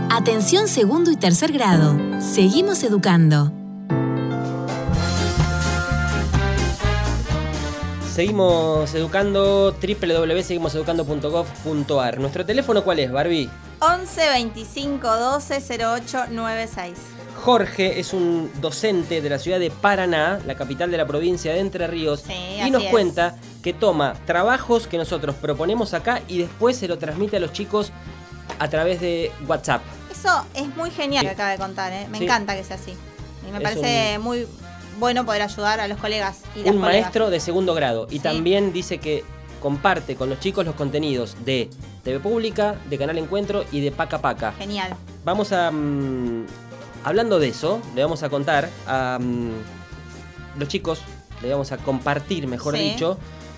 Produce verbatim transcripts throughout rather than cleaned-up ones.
Atención segundo y tercer grado. Seguimos educando. Seguimos educando, doble u doble u doble u punto seguimos educando punto gov punto a r. ¿Nuestro teléfono cuál es, Barbie? once veinticinco doce cero ocho noventa y seis. Jorge es un docente de la ciudad de Paraná, la capital de la provincia de Entre Ríos, Sí, y así nos es. cuenta que toma trabajos que nosotros proponemos acá y después se lo transmite a los chicos a través de WhatsApp. Eso es muy genial Sí. que acaba de contar, ¿eh? Me Sí. encanta que sea así. Y me Es parece muy bueno poder ayudar a los colegas y las Un colegas. maestro de segundo grado y Sí. también dice que comparte con los chicos los contenidos de T V Pública, de Canal Encuentro y de Paca Paca. Genial. Vamos a... mm, hablando de eso, le vamos a contar a mm, los chicos, le vamos a compartir, mejor Sí. dicho,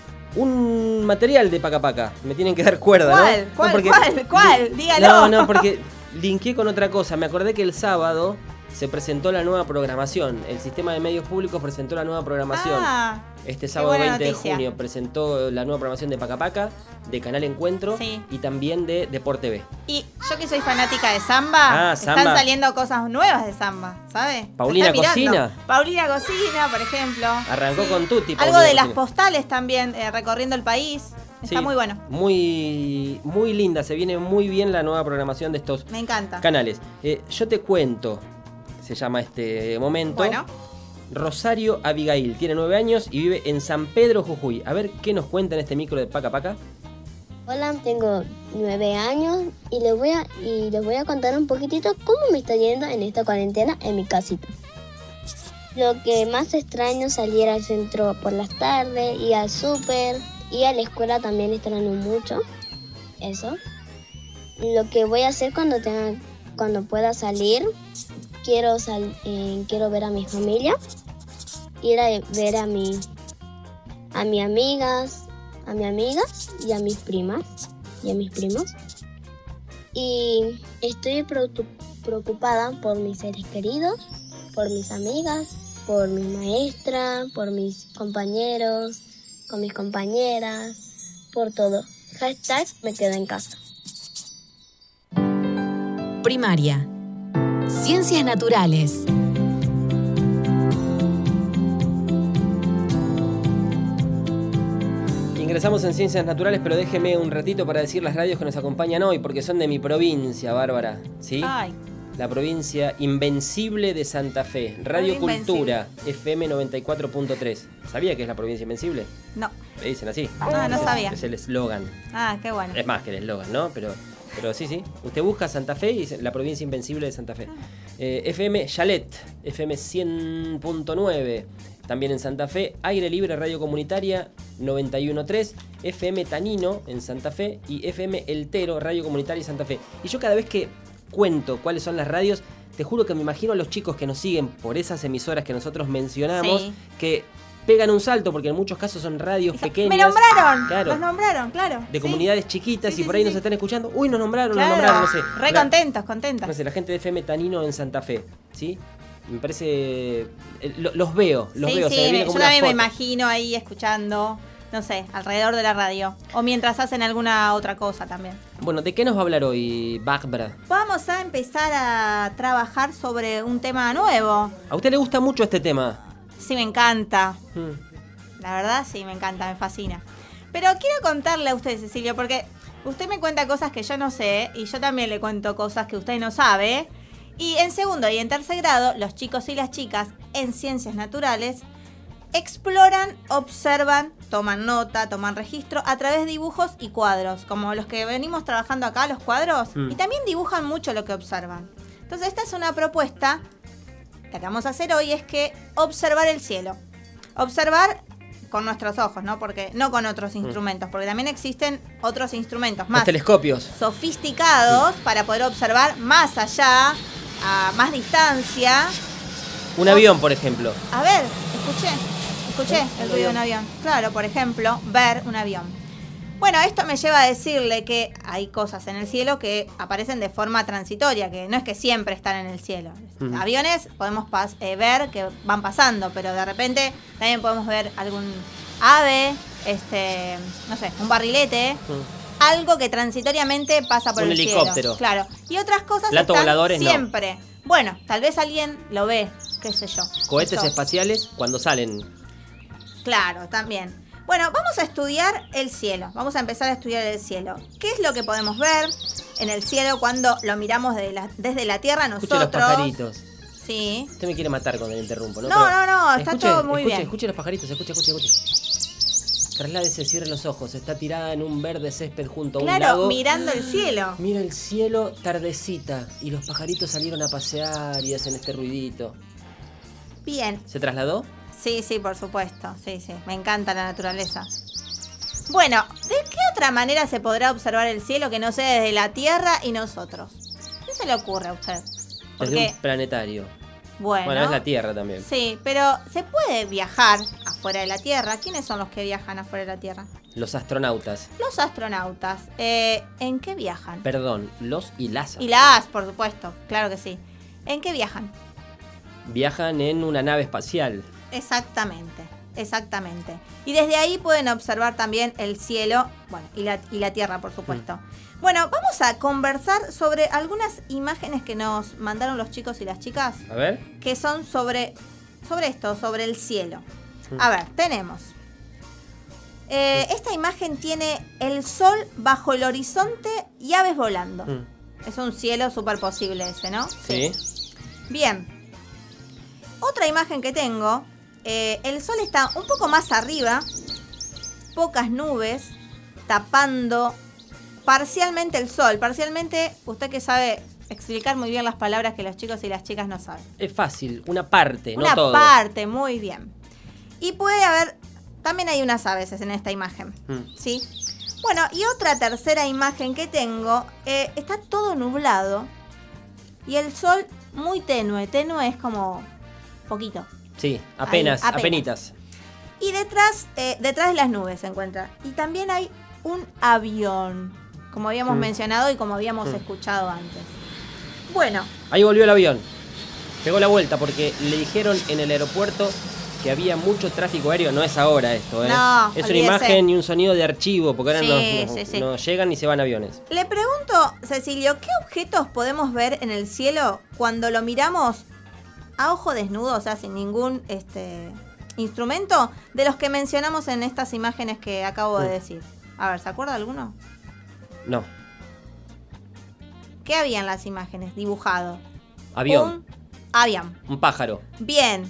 un material de Paca Paca. Me tienen que dar cuerda, ¿Cuál? ¿no? ¿Cuál? No, porque- ¿Cuál? ¿Cuál? Dígalo. No, no, porque linké con otra cosa. Me acordé que el sábado se presentó la nueva programación. El sistema de medios públicos presentó la nueva programación. Ah, Este qué sábado buena veinte de noticia. junio presentó la nueva programación de Paca Paca, de Canal Encuentro Sí. y también de Deporte T V. y yo que soy fanática de samba, Ah, están samba. saliendo cosas nuevas de samba, ¿sabes? Paulina Estoy mirando. Cocina. Paulina Cocina, por ejemplo. Arrancó Sí. con Tutti. Algo Paulina de las Cocina. postales también, eh, recorriendo el país. Está Sí, muy bueno. Muy, muy linda, se viene muy bien la nueva programación de estos Me encanta. canales. Eh, yo te cuento, se llama este momento. Bueno. Rosario Abigail, tiene nueve años y vive en San Pedro, Jujuy. A ver qué nos cuenta en este micro de Paca Paca. Hola, tengo nueve años y les voy a y les voy a contar un poquitito cómo me está yendo en esta cuarentena en mi casita. Lo que más extraño es salir al centro por las tardes, ir al súper, y a la escuela también extraño mucho. Eso. Lo que voy a hacer cuando tenga, cuando pueda salir, quiero sal, eh, quiero ver a mi familia, ir a ver a mi a mis amigas, a mis amigas y a mis primas y a mis primos. Y estoy preocup- preocupada por mis seres queridos, por mis amigas, por mi maestra, por mis compañeros, con mis compañeras, por todo. Hashtag me quedo en casa. Primaria. Ciencias naturales. Ingresamos en Ciencias Naturales, pero déjeme un ratito para decir las radios que nos acompañan hoy, porque son de mi provincia, Bárbara. ¿Sí? Ay, La provincia Invencible de Santa Fe. Radio Cultura, F M noventa y cuatro punto tres. ¿Sabía que es la provincia Invencible? no. Le dicen así. Ah, no sabía. Es el eslogan. Ah, qué bueno. Es más que el eslogan, ¿no? Pero, pero sí, sí. Usted busca Santa Fe y dice la provincia Invencible de Santa Fe. Eh, F M Chalet, F M cien punto nueve. También en Santa Fe. Aire Libre Radio Comunitaria noventa y uno punto tres. F M Tanino en Santa Fe. Y F M El Tero Radio Comunitaria Santa Fe. Y yo cada vez que cuento cuáles son las radios, te juro que me imagino a los chicos que nos siguen por esas emisoras que nosotros mencionamos, Sí. que pegan un salto, porque en muchos casos son radios pequeñas. Me nombraron. Claro. Los nombraron, claro. De Sí. comunidades chiquitas Sí, y sí, por ahí sí, nos sí. están escuchando. Uy, nos nombraron, Claro. nos nombraron, no sé. Re La- contentos, contentos. No sé, la gente de F M Tanino en Santa Fe, ¿sí? Me parece... eh, lo- los veo, los sí, veo. sí, se me viene me- como yo una también me foto. imagino ahí escuchando, no sé, alrededor de la radio. O mientras hacen alguna otra cosa también. Bueno, ¿de qué nos va a hablar hoy, Bárbara? Vamos a empezar a trabajar sobre un tema nuevo. ¿A usted le gusta mucho este tema? Sí, me encanta. Hmm. La verdad, sí, me encanta, me fascina. Pero quiero contarle a usted, Cecilio, porque usted me cuenta cosas que yo no sé y yo también le cuento cosas que usted no sabe. Y en segundo y en tercer grado, los chicos y las chicas en ciencias naturales exploran, observan, toman nota, toman registro a través de dibujos y cuadros, como los que venimos trabajando acá, los cuadros, Mm. y también dibujan mucho lo que observan. Entonces, esta es una propuesta que vamos a hacer hoy, es que observar el cielo. Observar con nuestros ojos, ¿no? Porque no con otros instrumentos, porque también existen otros instrumentos Los más telescopios. sofisticados para poder observar más allá, a más distancia. Un avión, por ejemplo. A ver, escuché, escuché ¿Eh? el Un ruido de un avión. Claro, por ejemplo, ver un avión. Bueno, esto me lleva a decirle que hay cosas en el cielo que aparecen de forma transitoria, que no es que siempre están en el cielo. Ujú. Aviones podemos pas- eh, ver que van pasando, pero de repente también podemos ver algún ave, este, no sé, un barrilete. Hmm. algo que transitoriamente pasa por Un el helicóptero. cielo. Claro. Y otras cosas Platos están voladores, no. siempre. Bueno, tal vez alguien lo ve, qué sé yo. Cohetes Eso. espaciales cuando salen. Claro, también. Bueno, vamos a estudiar el cielo. Vamos a empezar a estudiar el cielo. ¿Qué es lo que podemos ver en el cielo cuando lo miramos de la- desde la Tierra Escuche nosotros? los pajaritos. Sí. Usted me quiere matar cuando le interrumpo, ¿no? No, Pero no, no, está escuche, todo muy escuche, bien. Escuche los pajaritos, escuche, escuche, escuche. Trasládese, cierre los ojos. Está tirada en un verde césped junto a un Claro, lago. mirando el cielo. Mira el cielo, tardecita. Y los pajaritos salieron a pasear y hacen este ruidito. Bien. ¿Se trasladó? Sí, sí, por supuesto. Sí, sí. Me encanta la naturaleza. Bueno, ¿de qué otra manera se podrá observar el cielo que no sea desde la Tierra y nosotros? ¿Qué se le ocurre a usted? Desde Porque, un planetario. bueno, Bueno, es la Tierra también. sí, pero ¿se puede viajar afuera de la Tierra? ¿Quiénes son los que viajan afuera de la Tierra? Los astronautas. Los astronautas. Eh, ¿En qué viajan? Perdón, los y las. Y las, por supuesto, claro que sí. ¿En qué viajan? Viajan en una nave espacial. Exactamente, exactamente. Y desde ahí pueden observar también el cielo, bueno, y la, y la tierra, por supuesto. Mm. Bueno, vamos a conversar sobre algunas imágenes que nos mandaron los chicos y las chicas, A ver. que son sobre, sobre esto, sobre el cielo. Mm. A ver, tenemos. Eh, esta imagen tiene el sol bajo el horizonte y aves volando. Mm. Es un cielo súper posible ese, ¿no? Sí. Bien. Otra imagen que tengo, eh, el sol está un poco más arriba, pocas nubes, tapando parcialmente el sol. Parcialmente, usted que sabe explicar muy bien las palabras que los chicos y las chicas no saben. Es fácil, una parte, Una no todo. parte, muy bien. Y puede haber, también hay unas aves en esta imagen, Mm. ¿sí? Bueno, y otra tercera imagen que tengo, eh, está todo nublado y el sol muy tenue. Tenue es como poquito. Sí, apenas, Ahí, apenas. apenitas. Y detrás, eh, detrás de las nubes se encuentra. Y también hay un avión, como habíamos Mm. mencionado y como habíamos Mm. escuchado antes. Bueno, Ahí volvió el avión. Pegó la vuelta porque le dijeron en el aeropuerto que había mucho tráfico aéreo. No es ahora esto, ¿eh? No, es una olvídese. imagen y un sonido de archivo, porque ahora Sí, no, no- sí, sí. no llegan ni se van aviones. le pregunto, Cecilio, ¿qué objetos podemos ver en el cielo cuando lo miramos a ojo desnudo, o sea, sin ningún este, instrumento, de los que mencionamos en estas imágenes que acabo de Mm. decir? A ver, ¿se acuerda alguno? No, ¿Qué había en las imágenes dibujado? avión, Un avión. un, pájaro, Bien.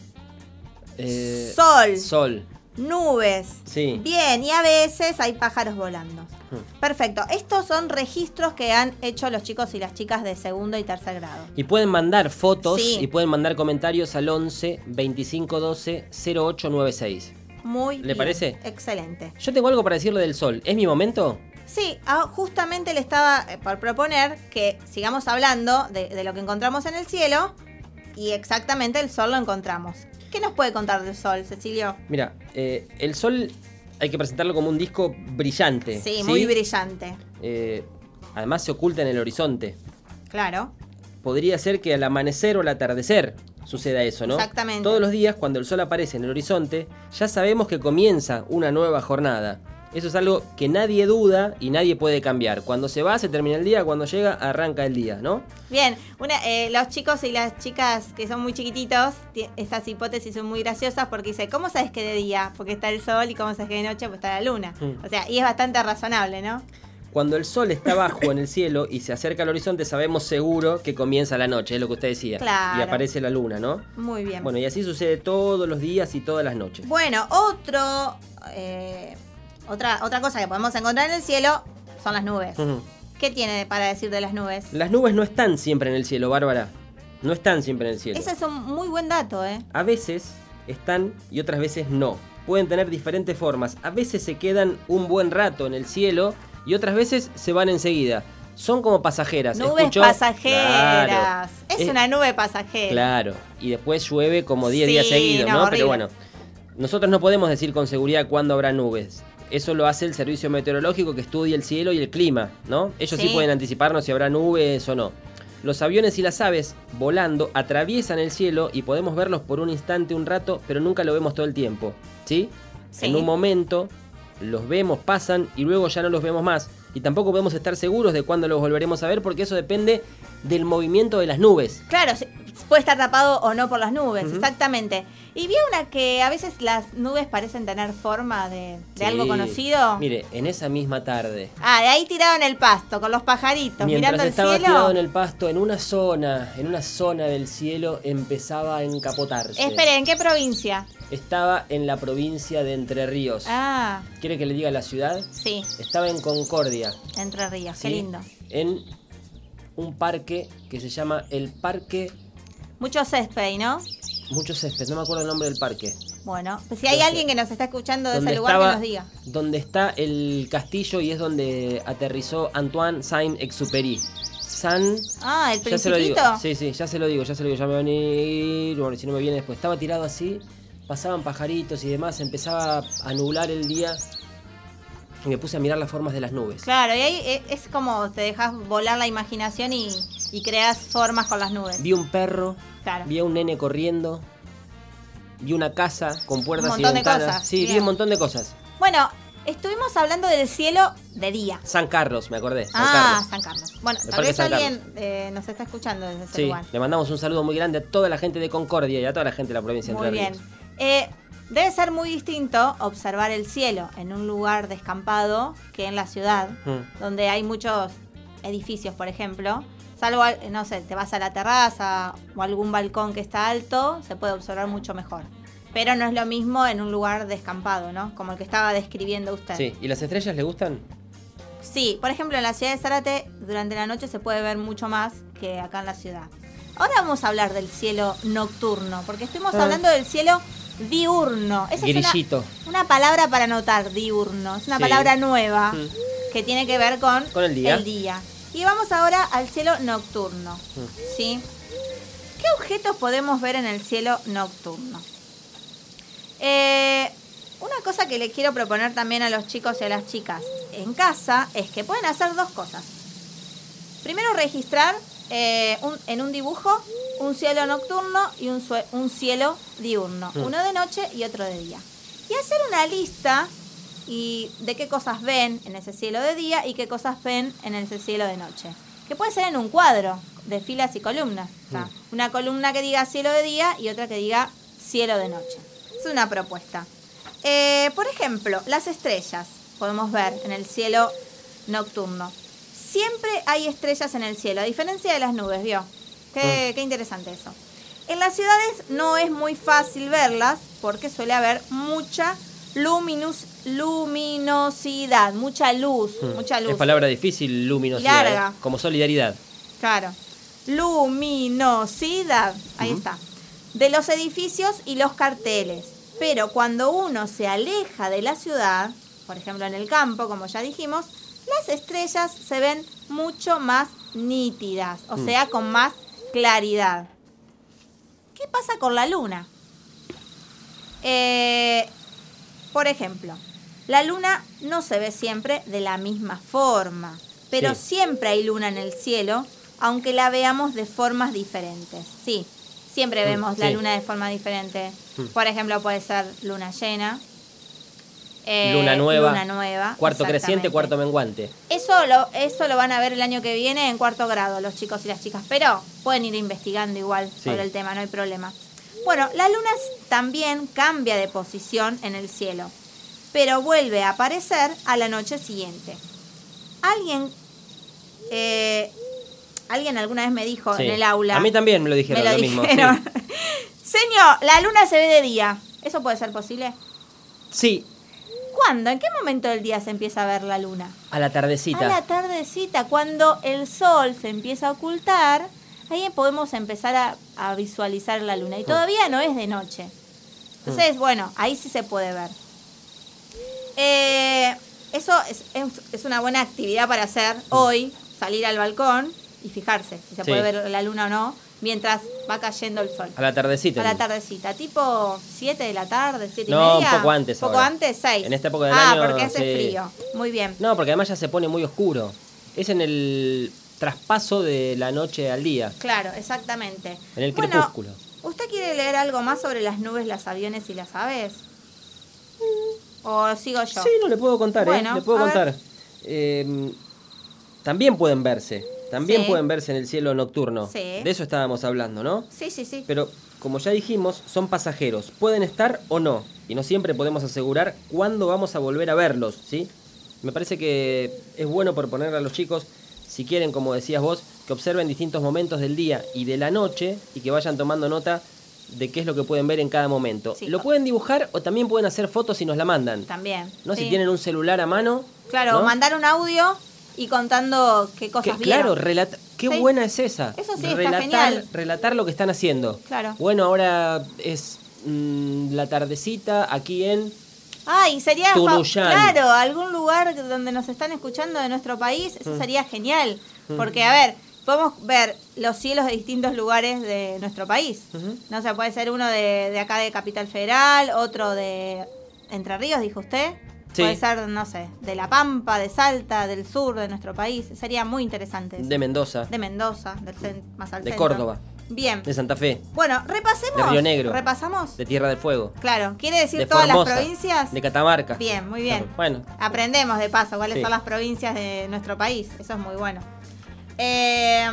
eh, Sol. sol, Nubes. sí. Bien, y a veces hay pájaros volando. Mm. Perfecto. Estos son registros que han hecho los chicos y las chicas de segundo y tercer grado. Y pueden mandar fotos Sí. y pueden mandar comentarios al once veinticinco doce cero ocho nueve seis. Muy ¿Le bien. parece? Excelente. Yo tengo algo para decirle del sol. ¿Es mi momento? Sí, ah, justamente le estaba eh, por proponer que sigamos hablando de, de lo que encontramos en el cielo y exactamente el sol lo encontramos. ¿Qué nos puede contar del sol, Cecilio? Mira, eh, el sol hay que presentarlo como un disco brillante. Sí, muy brillante. Eh, además se oculta en el horizonte. Claro. Podría ser que al amanecer o al atardecer suceda eso, ¿no? Exactamente. Todos los días, cuando el sol aparece en el horizonte, ya sabemos que comienza una nueva jornada. Eso es algo que nadie duda y nadie puede cambiar. Cuando se va, se termina el día. Cuando llega, arranca el día, ¿no? Bien, una, eh, los chicos y las chicas que son muy chiquititos, ti- estas hipótesis son muy graciosas porque dice, ¿cómo sabes que de día? Porque está el sol, y ¿cómo sabes que de noche? Pues está la luna. Mm. O sea, y es bastante razonable, ¿no? Cuando el sol está bajo en el cielo y se acerca al horizonte, sabemos seguro que comienza la noche, es lo que usted decía. Claro. Y aparece la luna, ¿no? Muy bien. Bueno, y así sucede todos los días y todas las noches. Bueno, otro, eh, otra, otra cosa que podemos encontrar en el cielo son las nubes. Ujú. ¿Qué tiene para decir de las nubes? Las nubes no están siempre en el cielo, Bárbara. No están siempre en el cielo. Ese es un muy buen dato, ¿eh? A veces están y otras veces no. Pueden tener diferentes formas. A veces se quedan un buen rato en el cielo y otras veces se van enseguida. Son como pasajeras. Nubes ¿Escuchó? pasajeras. Claro. Es Eh, una nube pasajera. Claro. Y después llueve como diez Sí, días seguidos, no, ¿no? horrible. Pero bueno, nosotros no podemos decir con seguridad cuándo habrá nubes. Eso lo hace el servicio meteorológico que estudia el cielo y el clima, ¿no? Ellos sí, Sí. pueden anticiparnos si habrá nubes o no. Los aviones y las aves volando atraviesan el cielo y podemos verlos por un instante, un rato, pero nunca lo vemos todo el tiempo, ¿sí? Sí. En un momento los vemos, pasan y luego ya no los vemos más. y tampoco podemos estar seguros de cuándo los volveremos a ver porque eso depende del movimiento de las nubes. Claro, puede estar tapado o no por las nubes, Uh-huh. exactamente. Y vi una que a veces las nubes parecen tener forma de, de Sí. algo conocido. Mire, en esa misma tarde, Ah, de ahí tirado en el pasto, con los pajaritos, mientras mirando el estaba cielo. tirado en el pasto, en una zona, en una zona del cielo empezaba a encapotarse. Espere, ¿en qué provincia? Estaba en la provincia de Entre Ríos. Ah, ¿Quiere que le diga la ciudad? sí, Estaba en Concordia. Entre Ríos, qué ¿sí? lindo. En un parque que se llama el Parque Mucho césped, ¿no? Mucho Césped, no me acuerdo el nombre del parque. Bueno, pues si hay Entonces, alguien que nos está escuchando de Donde ese lugar, estaba- que nos diga. Donde está el castillo y es donde aterrizó Antoine Saint-Exupéry. San... Ah, el Ya se lo digo. principito. Sí, sí, ya se lo digo, ya se lo digo, ya me va a venir. Bueno, si no me viene después. Estaba tirado así, pasaban pajaritos y demás, empezaba a nublar el día y me puse a mirar las formas de las nubes. Claro, y ahí e- es como te dejas volar la imaginación y, y creas formas con las nubes. Vi un perro, Claro. vi a un nene corriendo, vi una casa con puertas Un y montón de ventanas. cosas, Sí, vi bien. un montón de cosas. Bueno, estuvimos hablando del cielo de día. San Carlos, me acordé. San ah, Carlos. San Carlos. Bueno, El tal Parque vez San alguien eh, nos está escuchando desde ese Sí, lugar. le mandamos un saludo muy grande a toda la gente de Concordia y a toda la gente de la provincia de Muy Entre bien. Ríos. Eh, debe ser muy distinto observar el cielo en un lugar descampado que en la ciudad, Mm. donde hay muchos edificios, por ejemplo. Salvo, al- no sé, te vas a la terraza o algún balcón que está alto, se puede observar mucho mejor. Pero no es lo mismo en un lugar descampado, ¿no? Como el que estaba describiendo usted. Sí, ¿y las estrellas le gustan? Sí, por ejemplo, en la ciudad de Zárate, durante la noche se puede ver mucho más que acá en la ciudad. Ahora vamos a hablar del cielo nocturno, porque estuvimos Ah. hablando del cielo diurno. Esa es una, Grillito. una palabra para anotar, diurno. Es una Sí. palabra nueva Mm. que tiene que ver con, Con el día. día. Y vamos ahora al cielo nocturno. Mm. ¿Sí? ¿Qué objetos podemos ver en el cielo nocturno? Eh, una cosa que le quiero proponer también a los chicos y a las chicas en casa es que pueden hacer dos cosas. Primero, registrar eh, un- en un dibujo un cielo nocturno y un, sue- un cielo diurno. Mm. Uno de noche y otro de día. Y hacer una lista y de qué cosas ven en ese cielo de día y qué cosas ven en ese cielo de noche. Que puede ser en un cuadro de filas y columnas. O sea, Mm. una columna que diga cielo de día y otra que diga cielo de noche. Es una propuesta. Eh, por ejemplo, las estrellas podemos ver en el cielo nocturno. Siempre hay estrellas en el cielo, a diferencia de las nubes, ¿vio? Qué, qué interesante eso. En las ciudades no es muy fácil verlas porque suele haber mucha luminus, luminosidad, mucha luz, Mm. mucha luz. Es palabra difícil, luminosidad. Larga. ¿eh? Como solidaridad. Claro. Luminosidad. Ahí Ujú. está. De los edificios y los carteles. Pero cuando uno se aleja de la ciudad, por ejemplo en el campo, como ya dijimos, las estrellas se ven mucho más nítidas, o Mm. sea, con más claridad. ¿Qué pasa con la luna? Eh, por ejemplo, la luna no se ve siempre de la misma forma, pero Sí. siempre hay luna en el cielo, aunque la veamos de formas diferentes. Sí, siempre Mm, vemos la sí. luna de forma diferente. Mm. Por ejemplo, puede ser luna llena. eh, Luna nueva. Luna nueva. Cuarto creciente, exactamente. cuarto menguante. Eso lo, eso lo van a ver el año que viene en cuarto grado, los chicos y las chicas, pero pueden ir investigando igual Sí. sobre el tema, no hay problema. Bueno, la luna s- también cambia de posición en el cielo, pero vuelve a aparecer a la noche siguiente. Alguien, eh, alguien alguna vez me dijo Sí. en el aula. A mí también me lo dijeron me lo lo mismo. sí. dijeron. Señor, la luna se ve de día. ¿Eso puede ser posible? Sí, ¿Cuándo? ¿En qué momento del día se empieza a ver la luna? a la tardecita. A la tardecita, cuando el sol se empieza a ocultar, ahí podemos empezar a, a visualizar la luna. Y todavía no es de noche. Entonces, bueno, ahí sí se puede ver. Eh, eso es, es- es una buena actividad para hacer hoy, salir al balcón y fijarse si se Sí. puede ver la luna o no, mientras va cayendo el sol. A la tardecita. A la tardecita, tipo siete de la tarde, siete y No, media. un poco antes Poco ahora. antes, seis. En esta época del ah, año, porque hace sí. frío. Muy bien. No, porque además ya se pone muy oscuro. Es en el traspaso de la noche al día. Claro, exactamente. En el Bueno, crepúsculo. ¿usted quiere leer algo más sobre las nubes, los aviones y las aves? ¿O sigo yo? Sí, no le puedo contar, Bueno, ¿eh? Le puedo a ver. contar. eh, también pueden verse. También Sí. pueden verse en el cielo nocturno. Sí. De eso estábamos hablando, ¿no? Sí, sí, sí. Pero, como ya dijimos, son pasajeros. Pueden estar o no. Y no siempre podemos asegurar cuándo vamos a volver a verlos, ¿sí? Me parece que es bueno proponerle a los chicos, si quieren, como decías vos, que observen distintos momentos del día y de la noche y que vayan tomando nota de qué es lo que pueden ver en cada momento. Sí. Lo pueden dibujar o también pueden hacer fotos y nos la mandan. También. ¿No? Sí. Si tienen un celular a mano. Claro, ¿no? mandar un audio y contando qué cosas Que- vieron. claro, relata- qué Sí. buena es esa. Eso sí, está relatar, genial. relatar lo que están haciendo. Claro. Bueno, ahora es mm, la tardecita aquí en... Ay, sería fa- Tunuyán. claro, algún lugar donde nos están escuchando de nuestro país, eso Mm. sería genial. Mm. Porque, a ver, podemos ver los cielos de distintos lugares de nuestro país. Ujú. No sé, puede ser uno de, de acá de Capital Federal, otro de Entre Ríos, dijo usted. Sí. Puede ser, no sé, de La Pampa, de Salta, del sur de nuestro país. Sería muy interesante eso. De Mendoza, De Mendoza, del cen- más al de centro. Córdoba, Bien. de Santa Fe, Bueno, repasemos. de Río Negro. ¿Repasamos? de Tierra del Fuego, Claro, ¿quiere decir de todas Formosa, las provincias? de Catamarca. Bien, muy bien. Bueno, Aprendemos de paso cuáles Sí. son las provincias de nuestro país. Eso es muy bueno. Eh,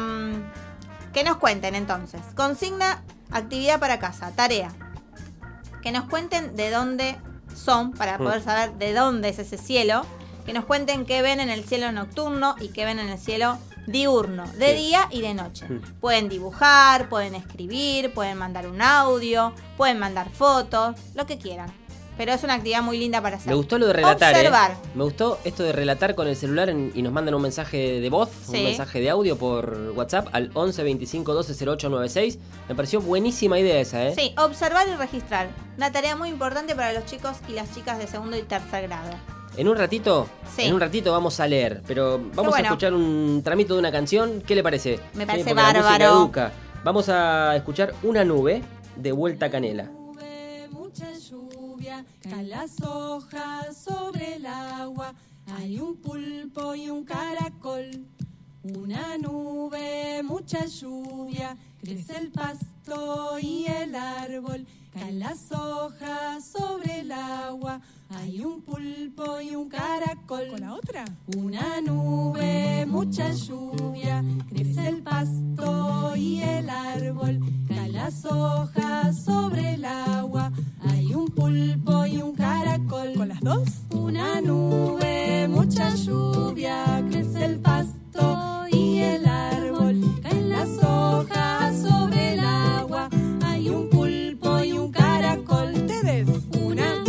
que nos cuenten entonces. Consigna, actividad para casa, tarea. Que nos cuenten de dónde son, para Mm. poder saber de dónde es ese cielo. Que nos cuenten qué ven en el cielo nocturno y qué ven en el cielo diurno, de Sí. día y de noche. Mm. Pueden dibujar, pueden escribir, pueden mandar un audio, pueden mandar fotos, lo que quieran. Pero es una actividad muy linda para hacer. me gustó lo de relatar, ¿eh? Observar. Me gustó esto de relatar con el celular en- y nos mandan un mensaje de voz, Sí. un mensaje de audio por WhatsApp al once veinticinco doce cero ocho noventa y seis. Me pareció buenísima idea esa, ¿eh? Sí, observar y registrar. Una tarea muy importante para los chicos y las chicas de segundo y tercer grado. En un ratito, Sí. en un ratito vamos a leer, pero vamos bueno. a escuchar un tramito de una canción. ¿Qué le parece? Me Sí, parece porque la música bárbaro. educa. Vamos a escuchar Una nube de Vuelta a Canela. Nube, mucha lluvia, caen las hojas sobre el agua. Hay un pulpo y un caracol. Una nube, mucha lluvia, crece el pasto y el árbol. Caen las hojas sobre el agua. Hay un pulpo y un caracol. ¿Con la otra? Una nube, mucha lluvia, crece el pasto y el árbol. Caen las hojas sobre el agua. Hay un pulpo y un caracol. ¿Con las dos? Una nube, mucha lluvia, crece el pasto y el árbol. Caen las hojas sobre el agua. Hay un pulpo y un caracol. ¿Ustedes? Una,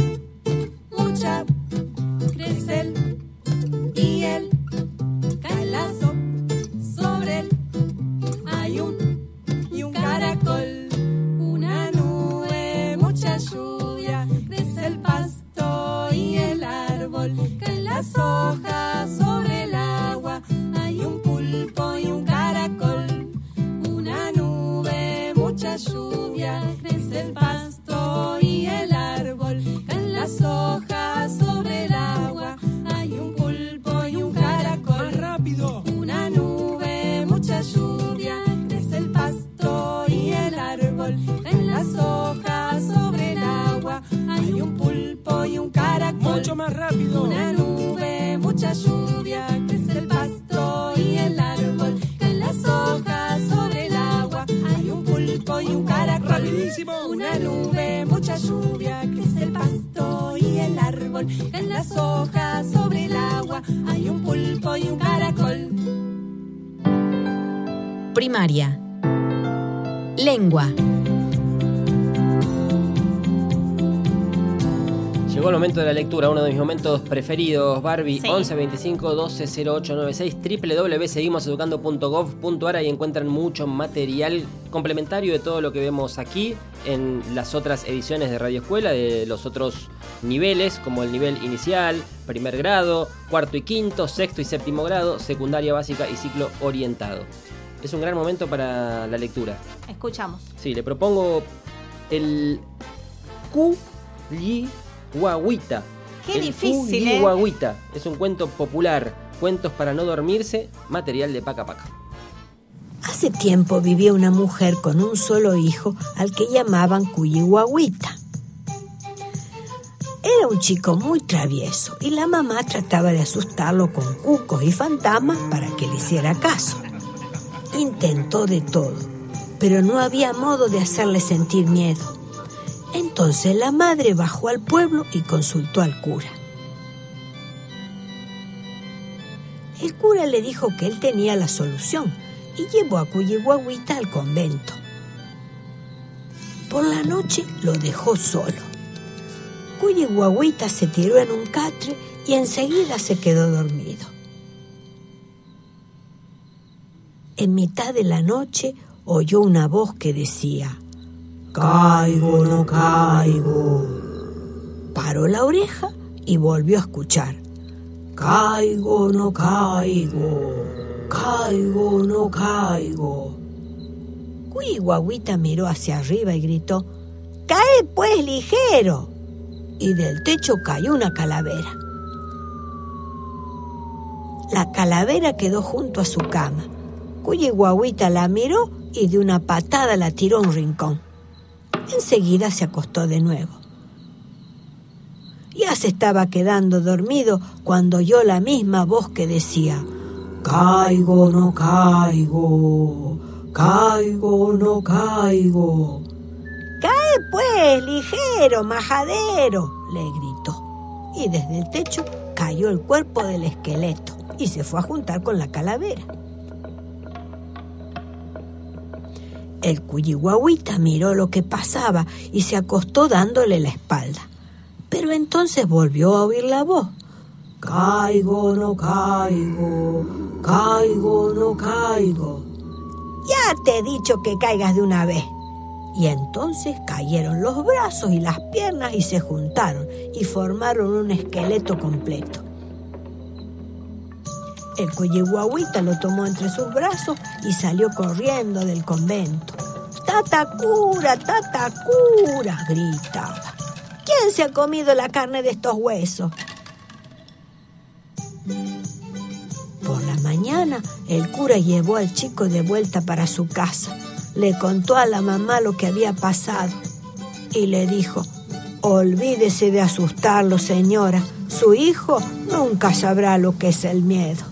mucha, crece el y el. Caen las hojas sobre el. Hay un y un caracol. Una nube, mucha lluvia, crece el pasto y el árbol. Caen las hojas sobre el agua. Hay un pulpo y un caracol. Una nube, mucha lluvia, crece el pasto y el árbol. Caen las hojas sobre el agua. Hay un pulpo y un caracol. rápido! Una nube, mucha lluvia, crece el pasto y el árbol. En las hojas sobre el agua hay un pulpo y un caracol. ¡Mucho más rápido! Una nube, mucha lluvia, crece el pasto y el árbol. En las hojas sobre el agua hay un pulpo y un caracol. ¡Rapidísimo! Una nube, mucha lluvia, crece el pasto y el árbol. En las hojas sobre el agua hay un pulpo y un caracol. Primaria. Lengua. Llegó el momento de la lectura, uno de mis momentos preferidos, Barbie. Sí. once veinticinco doce cero ocho noventa y seis, doble u doble u doble u punto seguimos educando punto gov punto a r. Ahí encuentran mucho material complementario de todo lo que vemos aquí en las otras ediciones de Radio Escuela, de los otros niveles, como el nivel inicial, primer grado, cuarto y quinto, sexto y séptimo grado, secundaria básica y ciclo orientado. Es un gran momento para la lectura. Escuchamos. Sí, le propongo el Culihuahuita. Qué El difícil, ¿eh? Culihuahuita. Es un cuento popular, cuentos para no dormirse, material de Paca Paca. Hace tiempo vivía una mujer con un solo hijo al que llamaban Culihuahuita. Era un chico muy travieso y la mamá trataba de asustarlo con cucos y fantasmas para que le hiciera caso. Intentó de todo, pero no había modo de hacerle sentir miedo. Entonces la madre bajó al pueblo y consultó al cura. El cura le dijo que él tenía la solución y llevó a Cuyihuahuita al convento. Por la noche lo dejó solo. Cuyihuahuita se tiró en un catre y enseguida se quedó dormido. En mitad de la noche oyó una voz que decía: «Caigo, no caigo». Paró la oreja y volvió a escuchar: «Caigo, no caigo, caigo, no caigo». Cuyihuahuita miró hacia arriba y gritó: «¡Cae pues ligero!». Y del techo cayó una calavera. La calavera quedó junto a su cama. Cuyihuahuita la miró y de una patada la tiró a un rincón. Enseguida se acostó de nuevo. Ya se estaba quedando dormido cuando oyó la misma voz que decía: «Caigo, no caigo, caigo, no caigo». «¡Cae pues, ligero, majadero!», le gritó. Y desde el techo cayó el cuerpo del esqueleto y se fue a juntar con la calavera. El Cuyihuahuita miró lo que pasaba y se acostó dándole la espalda. Pero entonces volvió a oír la voz: «Caigo, no caigo, caigo, no caigo». «Ya te he dicho que caigas de una vez». Y entonces cayeron los brazos y las piernas y se juntaron y formaron un esqueleto completo. El Cuyihuahuita lo tomó entre sus brazos y salió corriendo del convento. «¡Tatacura, tatacura!», gritaba. «¿Quién se ha comido la carne de estos huesos?». Por la mañana, el cura llevó al chico de vuelta para su casa. Le contó a la mamá lo que había pasado y le dijo: «Olvídese de asustarlo, señora. Su hijo nunca sabrá lo que es el miedo».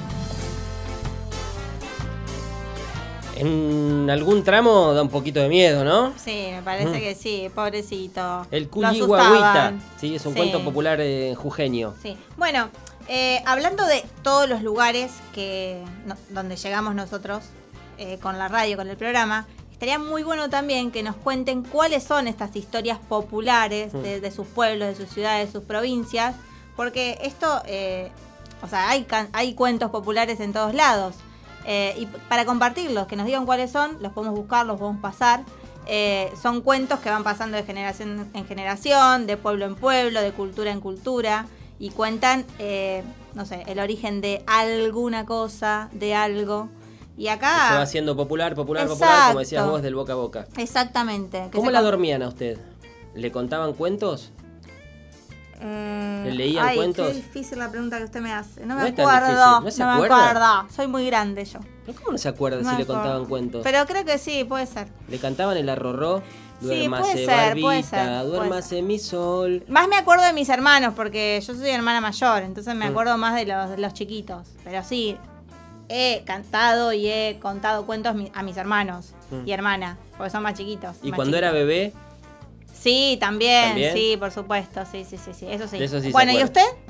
En algún tramo da un poquito de miedo, ¿no? Sí, me parece Mm. que sí, pobrecito. El Lo Cuyihuahuita, asustaban. sí, es un Sí. cuento popular eh, jujeño. Sí. Bueno, eh, hablando de todos los lugares que no- donde llegamos nosotros eh, con la radio, con el programa, estaría muy bueno también que nos cuenten cuáles son estas historias populares de, de sus pueblos, de sus ciudades, de sus provincias, porque esto, eh, o sea, hay, can- hay cuentos populares en todos lados. Eh, y para compartirlos, que nos digan cuáles son, los podemos buscar, los podemos pasar. Eh, son cuentos que van pasando de generación en generación, de pueblo en pueblo, de cultura en cultura, y cuentan, eh, no sé, el origen de alguna cosa, de algo. Y acá... Se va haciendo popular, popular, popular, Exacto. como decías vos, del boca a boca. Exactamente. que ¿Cómo se la con- dormían a usted? ¿Le contaban cuentos? Eh, ¿Le leían ay, cuentos? qué difícil la pregunta que usted me hace. No me No es tan acuerdo, difícil, ¿no se me acuerda? acuerdo. Soy muy grande yo. ¿Pero cómo no se acuerda No si me le acuerdo. contaban cuentos? Pero creo que sí, puede ser. ¿Le cantaban el arrorró? Sí, Duérmase, puede ser, barbita, puede ser, puede duérmase mi sol. Más me acuerdo de mis hermanos, porque yo soy hermana mayor, entonces me Mm. acuerdo más de los, de los chiquitos. Pero sí, he cantado y he contado cuentos mi- a mis hermanos Mm. y hermanas, porque son más chiquitos. Y más cuando era chiquitos. bebé, Sí, también, ¿También? sí, por supuesto, sí, sí, sí, sí, eso sí. De eso sí se Bueno, ¿y acuerda. usted?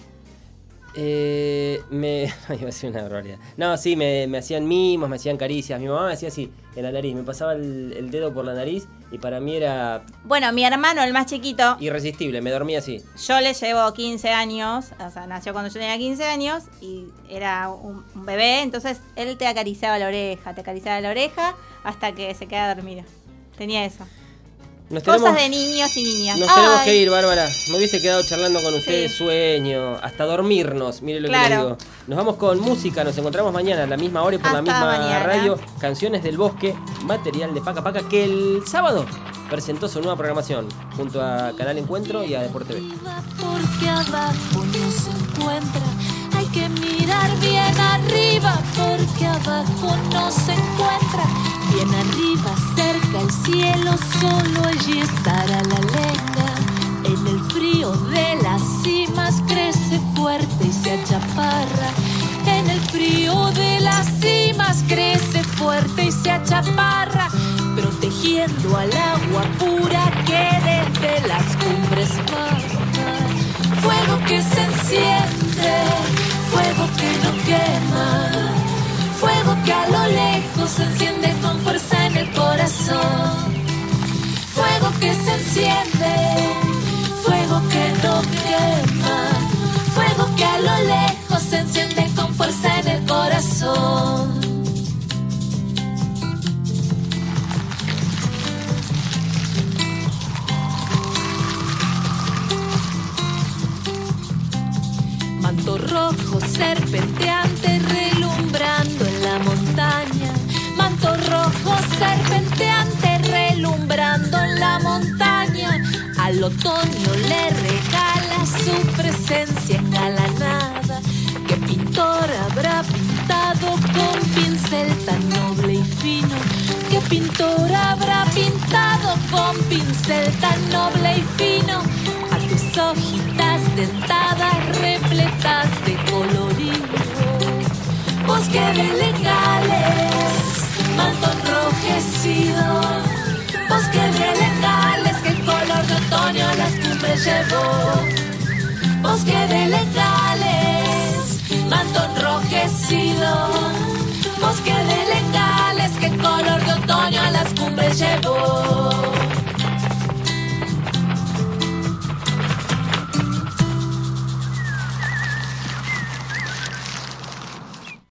eh, me... Iba a decir una barbaridad. No, sí, me, me hacían mimos, me hacían caricias. Mi mamá me hacía así, en la nariz. Me pasaba el, el dedo por la nariz y para mí era Bueno, mi hermano, el más chiquito, irresistible. Me dormía así. yo le llevo quince años, o sea, nació cuando yo tenía quince años y era un, un bebé, entonces él te acariciaba la oreja, te acariciaba la oreja hasta que se quedaba dormido. Tenía eso. Nos Cosas tenemos, de niños y niñas. nos tenemos Ay, que ir, Bárbara. Me hubiese quedado charlando con ustedes, Sí. sueño, hasta dormirnos. Mire lo que Claro. le digo. Nos vamos con música, nos encontramos mañana a la misma hora y por la Hasta misma mañana. radio. Canciones del Bosque, material de Paca Paca, que el sábado presentó su nueva programación junto a Canal Encuentro y a Deporte T V. Porque abajo no se encuentra, hay que mirar bien arriba, porque abajo no se encuentra, bien arriba, cerca el cielo, solo allí estará la lenga, en el frío de la chaparra, protegiendo al agua pura que desde las cumbres baja. Fuego que se enciende, fuego que no quema, fuego que a lo lejos se enciende con fuerza en el corazón. Fuego que se enciende, fuego que no quema, fuego que a lo lejos se enciende con fuerza en el corazón. Manto rojo serpenteante relumbrando en la montaña. Manto rojo serpenteante relumbrando en la montaña. Al otoño le regala su presencia engalanada. ¿Qué pintor habrá pintado con pincel tan noble y fino? ¿Qué pintor habrá pintado con pincel tan noble y fino? A tus hojitas dentadas repletas de colorido. Bosque de legales, manto enrojecido. Bosque de legales que el color de otoño a las cumbres llevó. Bosque de legales, manto enrojecido. Bosque de legales que el color de otoño a las cumbres llevó.